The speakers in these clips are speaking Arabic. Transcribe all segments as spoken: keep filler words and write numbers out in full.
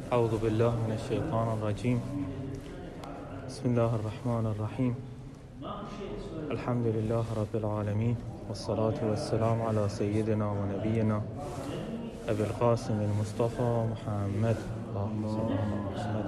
أعوذ بالله من الشيطان الرجيم. بسم الله الرحمن الرحيم. الحمد لله رب العالمين، والصلاة والسلام على سيدنا ونبينا أبي القاسم المصطفى محمد، اللهم صل على محمد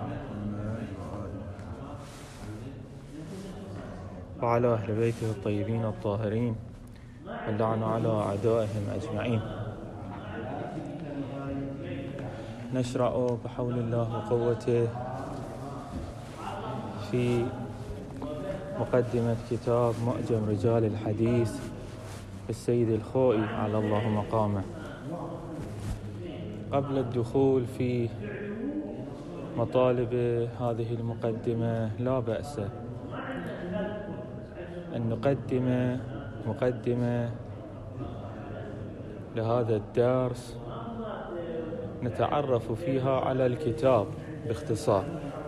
وعلى أهل بيته الطيبين الطاهرين، واللعن على أعدائهم أجمعين. نشرع بحول الله وقوته في مقدمة كتاب معجم رجال الحديث للسيد الخوئي على الله مقامه. قبل الدخول في مطالب هذه المقدمة لا بأس أن نقدم مقدمة لهذا الدرس نتعرف فيها على الكتاب باختصار،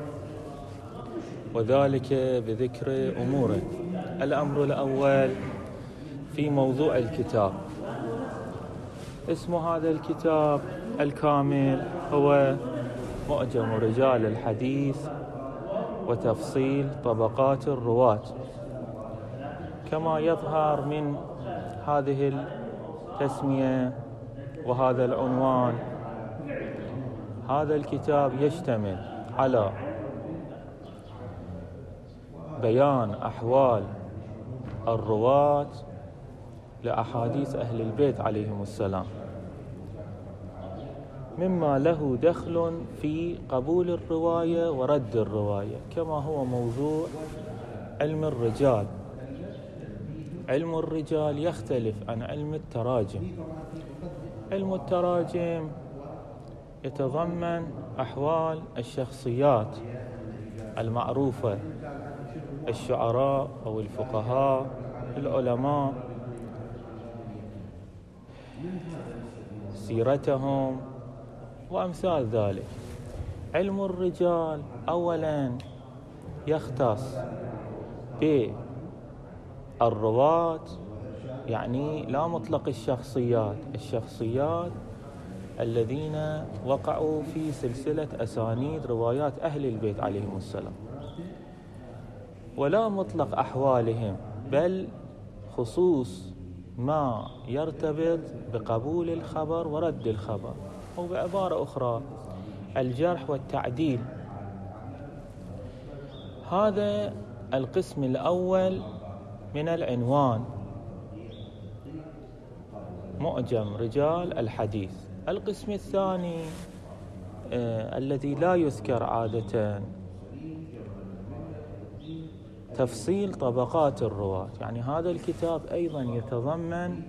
وذلك بذكر أمور. الأمر الأول في موضوع الكتاب. اسم هذا الكتاب الكامل هو معجم رجال الحديث وتفصيل طبقات الرواة. كما يظهر من هذه التسمية وهذا العنوان، هذا الكتاب يشتمل على بيان أحوال الرواة لأحاديث أهل البيت عليهم السلام، مما له دخل في قبول الرواية ورد الرواية، كما هو موضوع علم الرجال. علم الرجال يختلف عن علم التراجم. علم التراجم يتضمن أحوال الشخصيات المعروفة، الشعراء أو الفقهاء، العلماء، سيرتهم وأمثال ذلك. علم الرجال أولا يختص بالرواة، يعني لا مطلق الشخصيات، الشخصيات الذين وقعوا في سلسلة أسانيد روايات أهل البيت عليهم السلام، ولا مطلق أحوالهم، بل خصوص ما يرتبط بقبول الخبر ورد الخبر، أو بعبارة أخرى الجرح والتعديل. هذا القسم الأول من العنوان، معجم رجال الحديث. القسم الثاني آه الذي لا يذكر عادة، تفصيل طبقات الرواة. يعني هذا الكتاب أيضا يتضمن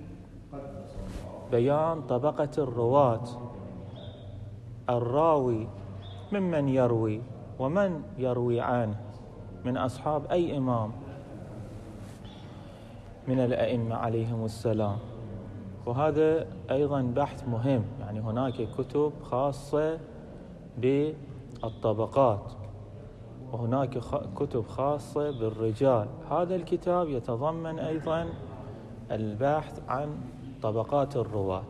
بيان طبقة الرواة، الراوي ممن يروي ومن يروي عنه من أصحاب أي إمام من الأئمة عليهم السلام. وهذا أيضا بحث مهم، يعني هناك كتب خاصة بالطبقات وهناك كتب خاصة بالرجال. هذا الكتاب يتضمن أيضا البحث عن طبقات الرواة،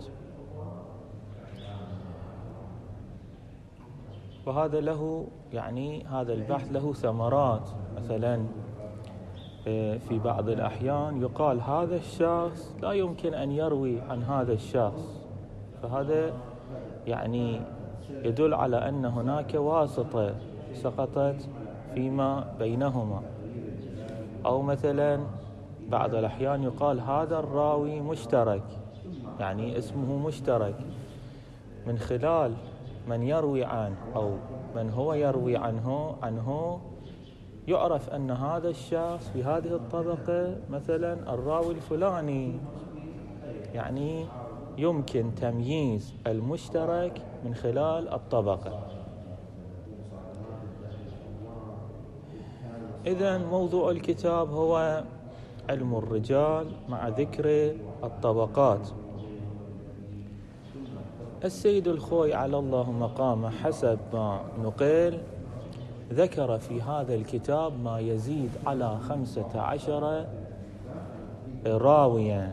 وهذا له يعني هذا البحث له ثمرات. مثلا في بعض الأحيان يقال هذا الشخص لا يمكن أن يروي عن هذا الشخص، فهذا يعني يدل على أن هناك واسطة سقطت فيما بينهما. أو مثلا بعض الأحيان يقال هذا الراوي مشترك، يعني اسمه مشترك، من خلال من يروي عنه أو من هو يروي عنه عنه يعرف أن هذا الشخص في هذه الطبقة مثلا الراوي الفلاني. يعني يمكن تمييز المشترك من خلال الطبقة. إذن موضوع الكتاب هو علم الرجال مع ذكر الطبقات. السيد الخوئي على الله مقامه حسب ما نقل ذكر في هذا الكتاب ما يزيد على خمسة عشر راويا،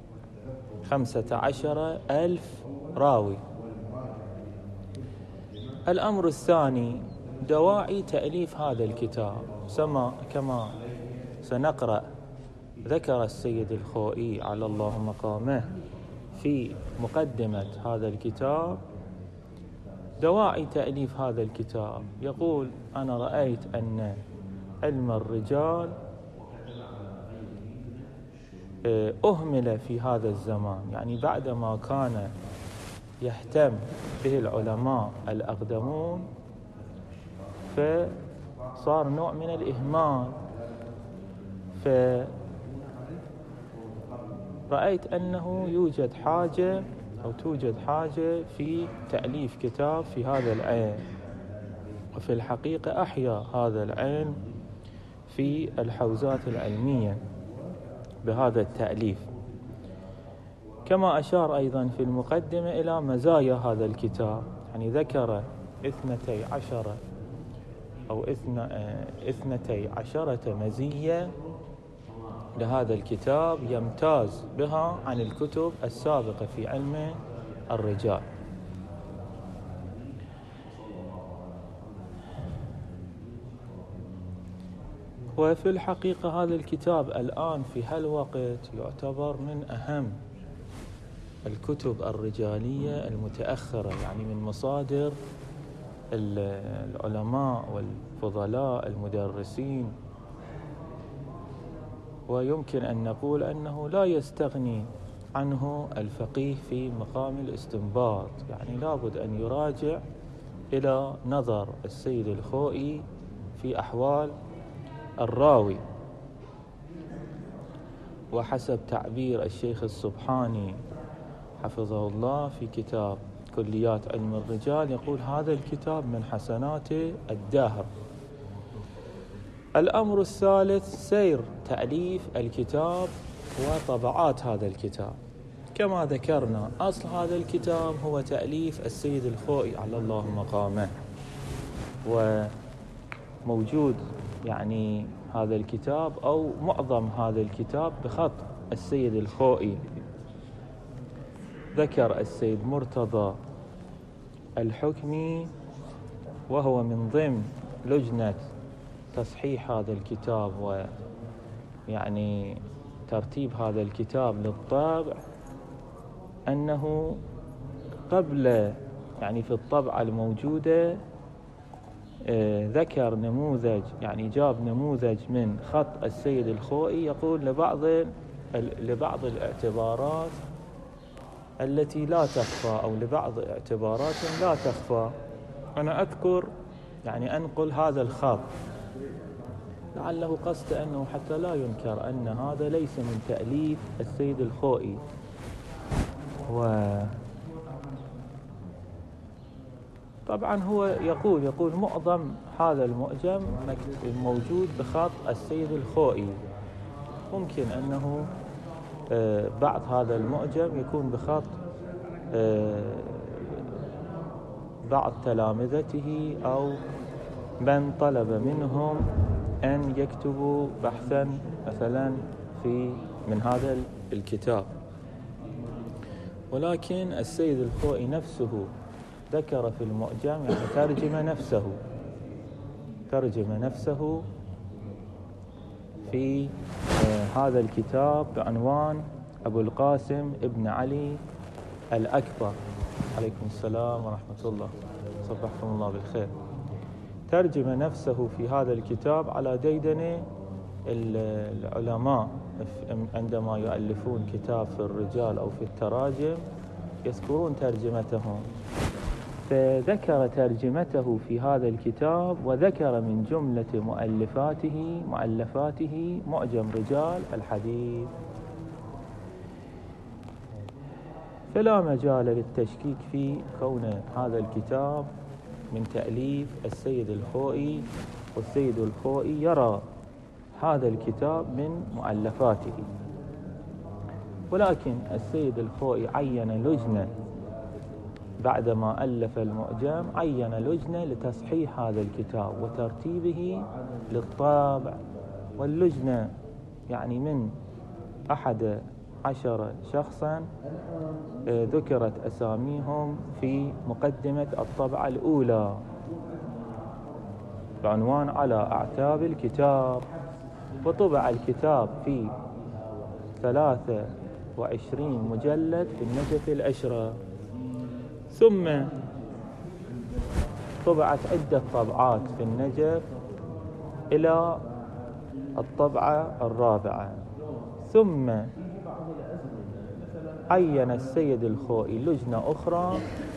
خمسة عشر ألف راوي. الأمر الثاني دواعي تأليف هذا الكتاب. سما كما سنقرأ ذكر السيد الخوئي على الله مقامه في مقدمة هذا الكتاب دواعي تأليف هذا الكتاب. يقول: أنا رأيت أن علم الرجال أهمل في هذا الزمان، يعني بعدما كان يهتم به العلماء الأقدمون فصار نوع من الإهمال. فرأيت أنه يوجد حاجة أو توجد حاجة في تأليف كتاب في هذا العلم، وفي الحقيقة أحيا هذا العلم في الحوزات العلمية بهذا التأليف. كما أشار أيضا في المقدمة إلى مزايا هذا الكتاب، يعني ذكر اثنتي عشرة أو اثنتي عشرة مزية لهذا الكتاب يمتاز بها عن الكتب السابقة في علم الرجال. وفي الحقيقة هذا الكتاب الآن في هالوقت يعتبر من أهم الكتب الرجالية المتأخرة، يعني من مصادر العلماء والفضلاء المدرسين، ويمكن أن نقول أنه لا يستغني عنه الفقيه في مقام الاستنباط، يعني لابد أن يراجع إلى نظر السيد الخوئي في أحوال الراوي. وحسب تعبير الشيخ السبحاني حفظه الله في كتاب كليات علم الرجال يقول: هذا الكتاب من حسنات الدهر. الأمر الثالث سير تأليف الكتاب وطبعات هذا الكتاب. كما ذكرنا أصل هذا الكتاب هو تأليف السيد الخوئي على الله مقامه، وموجود يعني هذا الكتاب أو معظم هذا الكتاب بخط السيد الخوئي. ذكر السيد مرتضى الحكمي وهو من ضمن لجنة تصحيح هذا الكتاب ويعني ترتيب هذا الكتاب للطابع، أنه قبل يعني في الطبعة الموجودة ذكر نموذج، يعني جاب نموذج من خط السيد الخوئي يقول لبعض لبعض الاعتبارات التي لا تخفى أو لبعض اعتبارات لا تخفى. أنا أذكر يعني أنقل هذا الخط لعله قصد أنه حتى لا ينكر أن هذا ليس من تأليف السيد الخوئي. و طبعا هو يقول يقول معظم هذا المعجم موجود بخط السيد الخوئي. ممكن أنه بعض هذا المعجم يكون بخط بعض تلامذته أو من طلب منهم أن يكتبوا بحثا مثلا في من هذا الكتاب. ولكن السيد الخوئي نفسه ذكر في المعجم، يعني ترجم نفسه ترجم نفسه في هذا الكتاب بعنوان أبو القاسم ابن علي الأكبر. عليكم السلام ورحمة الله، صبحكم الله بالخير. ترجم نفسه في هذا الكتاب على ديدن العلماء عندما يؤلفون كتاب في الرجال أو في التراجم يذكرون ترجمتهم، فذكر ترجمته في هذا الكتاب وذكر من جملة مؤلفاته مؤلفاته معجم رجال الحديث. فلا مجال للتشكيك في كون هذا الكتاب من تأليف السيد الخوئي، والسيد الخوئي يرى هذا الكتاب من مؤلفاته. ولكن السيد الخوئي عين لجنة بعدما ألف المعجم، عين لجنة لتصحيح هذا الكتاب وترتيبه للطابع. واللجنة يعني من أحد عشر شخصا ذكرت أساميهم في مقدمة الطبعة الأولى بعنوان على أعتاب الكتاب. وطبع الكتاب في ثلاثة وعشرين مجلد في النجف الأشرف، ثم طبعت عدة طبعات في النجف إلى الطبعة الرابعة. ثم عين السيد الخوئي لجنة أخرى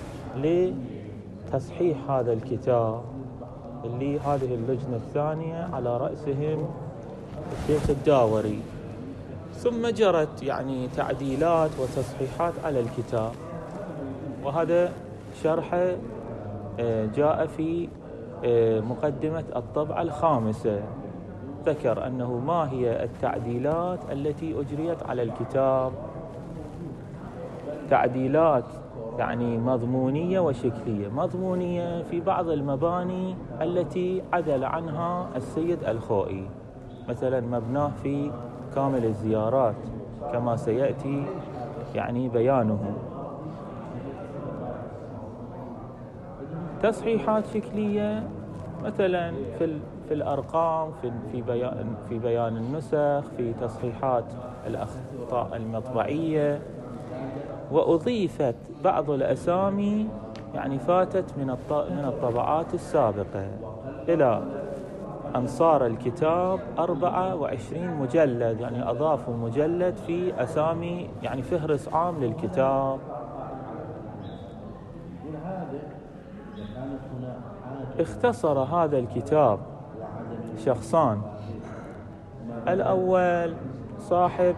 لتصحيح هذا الكتاب، اللي هذه اللجنة الثانية على رأسهم الشيخ الداوري. ثم جرت يعني تعديلات وتصحيحات على الكتاب، وهذا شرحه جاء في مقدمة الطبعة الخامسة. ذكر أنه ما هي التعديلات التي أجريت على الكتاب، تعديلات يعني مضمونية وشكلية. مضمونية في بعض المباني التي عدل عنها السيد الخوئي، مثلا مبناه في كامل الزيارات كما سيأتي يعني بيانه. تصحيحات شكلية مثلا في في الأرقام، في في بيان في بيان النسخ، في تصحيحات الأخطاء المطبعية. وأضيفت بعض الأسامي يعني فاتت من من الطبعات السابقة، إلى أن صار الكتاب أربعة وعشرين مجلد، يعني أضافوا مجلد في أسامي يعني فهرس عام للكتاب. اختصر هذا الكتاب شخصان. الأول صاحب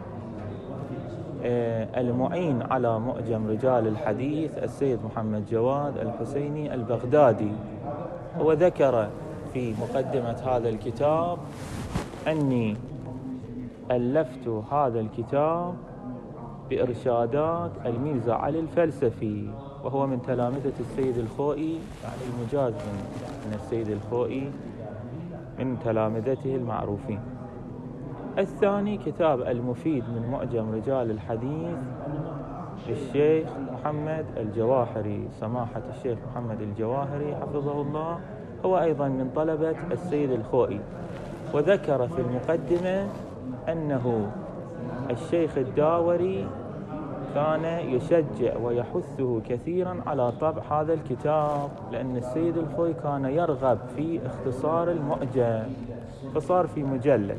المعين على معجم رجال الحديث السيد محمد جواد الحسيني البغدادي. هو ذكر في مقدمة هذا الكتاب أني ألفت هذا الكتاب بإرشادات الميرزا علي الفلسفي، وهو من تلامذة السيد الخوئي، يعني المجاز من السيد الخوئي من تلامذته المعروفين. الثاني كتاب المفيد من معجم رجال الحديث للشيخ محمد الجواهري، سماحة الشيخ محمد الجواهري حفظه الله، هو أيضا من طلبة السيد الخوئي. وذكر في المقدمة أنه الشيخ الداوري كان يشجع ويحثه كثيرا على طبع هذا الكتاب، لأن السيد الخوئي كان يرغب في اختصار المعجم، فصار في مجلد.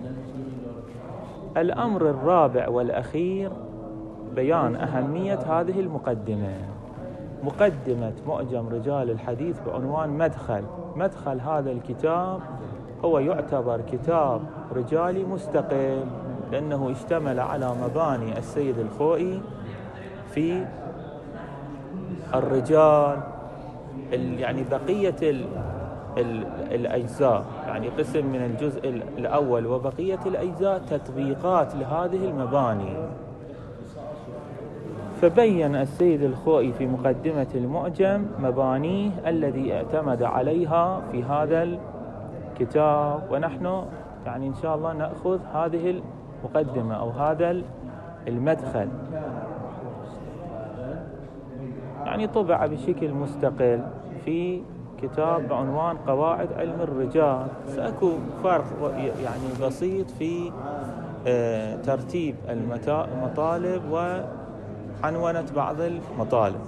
الأمر الرابع والأخير بيان أهمية هذه المقدمة، مقدمة معجم رجال الحديث بعنوان مدخل. مدخل هذا الكتاب هو يعتبر كتاب رجالي مستقل، لأنه اشتمل على مباني السيد الخوئي في الرجال، يعني بقية ال ال الأجزاء، يعني قسم من الجزء الأول، وبقية الأجزاء تطبيقات لهذه المباني. فبين السيد الخوئي في مقدمة المعجم مبانيه الذي اعتمد عليها في هذا الكتاب، ونحن يعني إن شاء الله نأخذ هذه المقدمة أو هذا المدخل. يعني طبع بشكل مستقل في كتاب بعنوان قواعد علم الرجال. سأكو فرق يعني بسيط في ترتيب المطالب وعنونة بعض المطالب.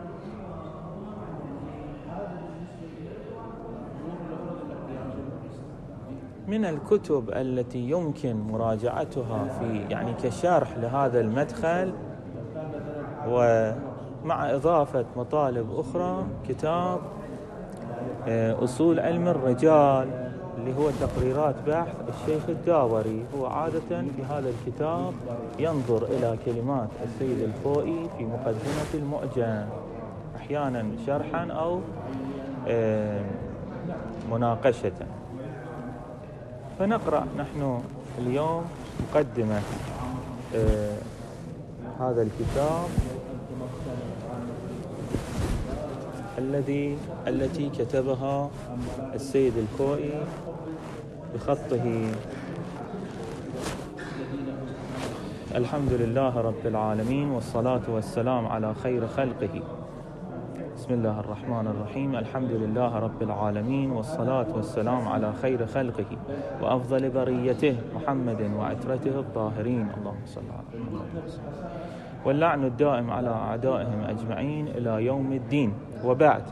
من الكتب التي يمكن مراجعتها في يعني كشرح لهذا المدخل ومع إضافة مطالب أخرى، كتاب أصول علم الرجال اللي هو تقريرات بحث الشيخ الداوري. هو عادة في هذا الكتاب ينظر إلى كلمات السيد الخوئي في مقدمة المعجم، أحيانا شرحا أو مناقشة. فنقرأ نحن اليوم مقدمة هذا الكتاب الذي التي كتبها السيد الخوئي بخطه الحمد لله رب العالمين، والصلاة والسلام على خير خلقه. بسم الله الرحمن الرحيم. الحمد لله رب العالمين، والصلاة والسلام على خير خلقه وأفضل بريته محمد وعترته الطاهرين، اللهم صل على محمد. واللعن الدائم على أعدائهم أجمعين إلى يوم الدين. وبعد،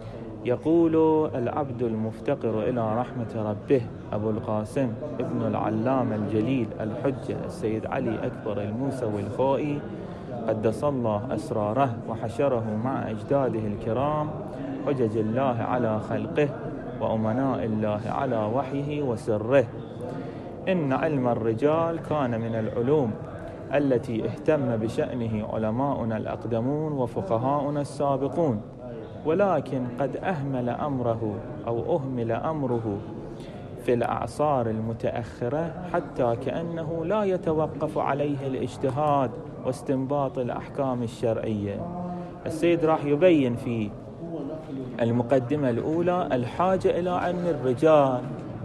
يقول العبد المفتقر إلى رحمة ربه أبو القاسم ابن العلامة الجليل الحجة السيد علي أكبر الموسوي الخوئي قدس الله أسراره وحشره مع أجداده الكرام، حجج الله على خلقه وأمناء الله على وحيه وسره: إن علم الرجال كان من العلوم التي اهتم بشأنه علماؤنا الأقدمون وفقهاؤنا السابقون، ولكن قد أهمل أمره أو أهمل أمره في الأعصار المتأخرة، حتى كأنه لا يتوقف عليه الاجتهاد واستنباط الأحكام الشرعية. السيد راح يبين في المقدمة الأولى الحاجة إلى علم الرجال،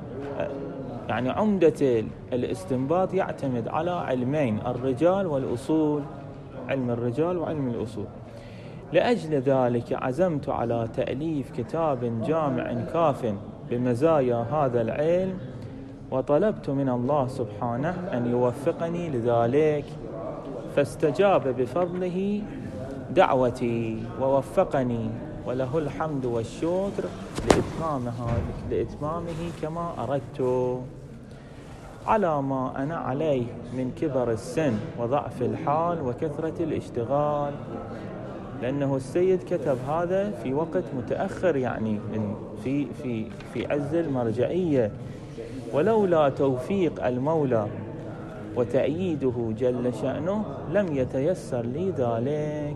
يعني عمدة الاستنباط يعتمد على علمين: الرجال والأصول، علم الرجال وعلم الأصول. لأجل ذلك عزمت على تأليف كتاب جامع كاف بمزايا هذا العلم، وطلبت من الله سبحانه أن يوفقني لذلك، فاستجاب بفضله دعوتي ووفقني، وله الحمد والشكر لإتمامه, لإتمامه كما أردت، على ما أنا عليه من كبر السن وضعف الحال وكثرة الاشتغال. لأنه السيد كتب هذا في وقت متأخر، يعني من في في في عز المرجعية، ولولا توفيق المولى وتأييده جل شأنه لم يتيسر لي ذلك.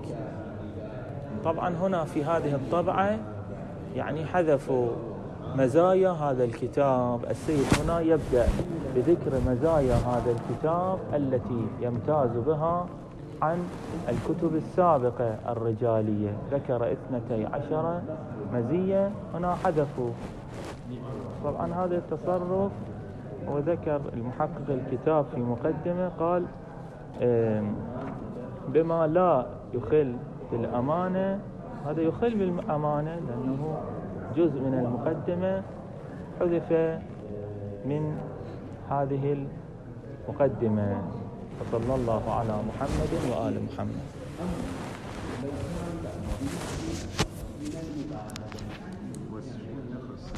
طبعا هنا في هذه الطبعة يعني حذفوا مزايا هذا الكتاب. السيد هنا يبدأ بذكر مزايا هذا الكتاب التي يمتاز بها عن الكتب السابقة الرجالية، ذكر اثنتي عشر مزية، هنا حذفوا. طبعا هذا التصرف، وذكر المحقق الكتاب في مقدمة قال بما لا يخل بالأمانة، هذا يخل بالأمانة لأنه جزء من المقدمة حذف من هذه المقدمة. وصلى الله على محمد وآل محمد.